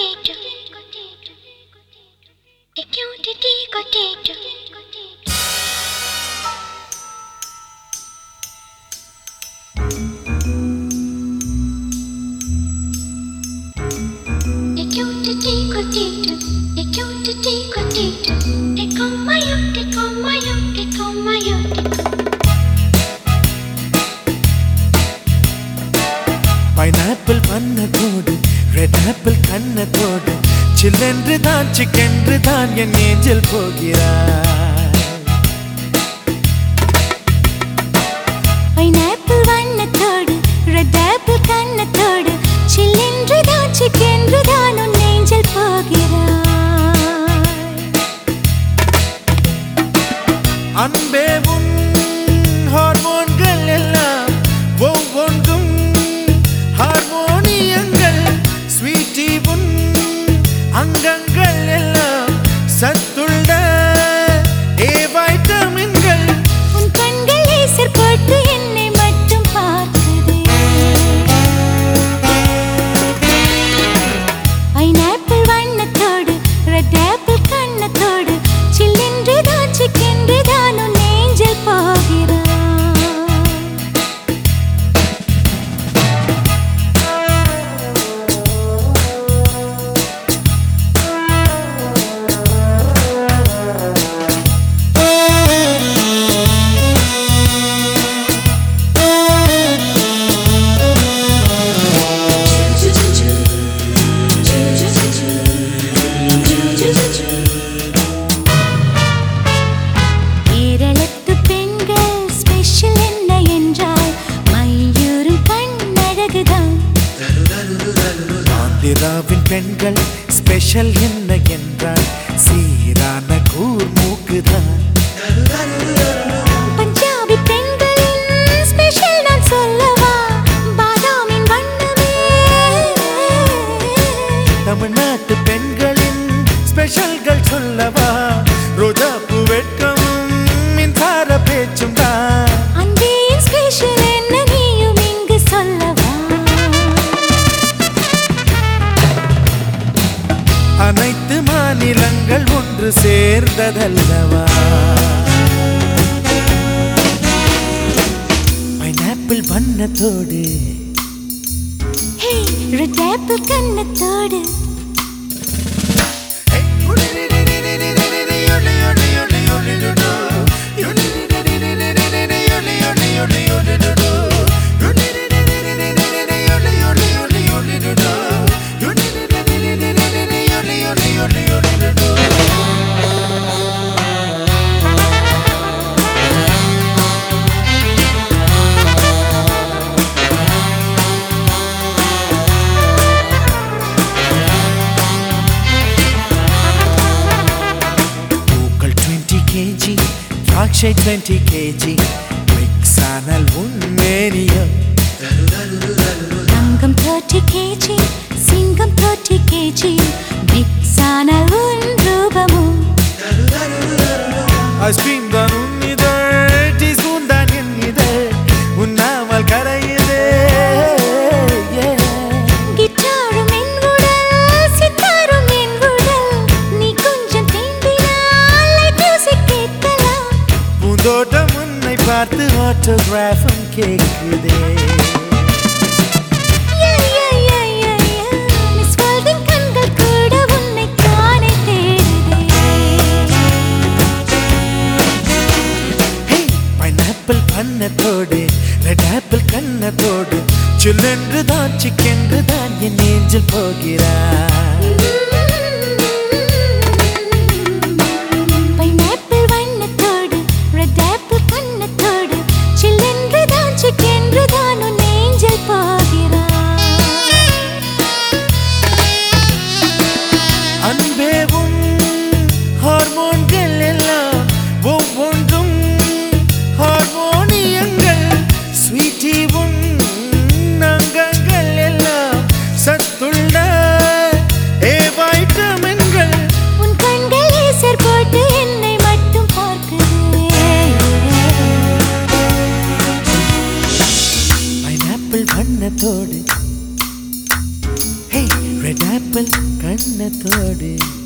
Pineapple பண்ணதோடு red apple கண்ணதோடு சில்லென்று தான் சிக்கென்று தான் என் ஏஞ்சல் போகிறாய். Pineapple வண்ணத்தோடு red apple கண்ணத்தோடு சில்லென்று தான் சிக்கென்று தான் உன் ஏஞ்சல் போகிறாய். அன்பே உன் ஹார்மோன்கள் எல்லாம் ஒவ்வொன்றும் ஹார்மோனியங்கள் ஸ்வீட்டி உன் அங்கங்கள் எல்லாம் சத்துள்ள ஏ வைட்டமின்கள். உன் கண்கள் லேசர் போட்டு என்னை மட்டும் பார்க்குதே. பைனாப்பிள் வண்ணத்தோடு ரெட் ஆப்பிள் கண்ணத்தோடு சில்லென்று தான் சிக்கென்று தான் உன் ஏஞ்சல் போகிறாய். ஆந்திராவின் பெண்கள் ஸ்பெஷல் என்ன என்றால் சீரான கூர்மூக்குதான். பஞ்சாபி பெண்களின் ஸ்பெஷல் நான் சொல்லவா பாதாமின் வண்ணமே. தமிழ்நாட்டு பெண்களின் ஸ்பெஷல்கள் சொல்லவா ரோஜாப்பூ வெட்கமும் மின்சார பேச்சும் தான். அன்பேன் ஸ்பெஷல் என்ன நீயும் இங்கு சொல்லவா. அனைத்து மாநிலங்கள் ஒன்று சேர்ந்ததல்லவா. பைனாப்பிள் வண்ணத்தோடு ஹே ரெட் ஆப்பிள் கண்ணத்தோடு Akshay 20 kg mix anal unmeniya Tangam 30 kg Singam 30 kg mix anal unrubamu Ice cream dan unnidar teaspoon dan innidar unnamal karayide Guitarum en udal sitarum en udal nee konjam tendinal light music ketkalam பூந்தோட்டம் உன்னை பார்த்து ஆட்டோகிராஃபும் கேட்குதே. Miss வேர்ல்டின் கண்கள் கூட உன்னை தானே தேடுதே. Pineapple பண்ணத்தோடு red apple கண்ணத்தோடு சில்லென்று தான் சிக்கென்று தான் என் ஏஞ்சல் போகிறாய். Red apple கண்ணத்தோடு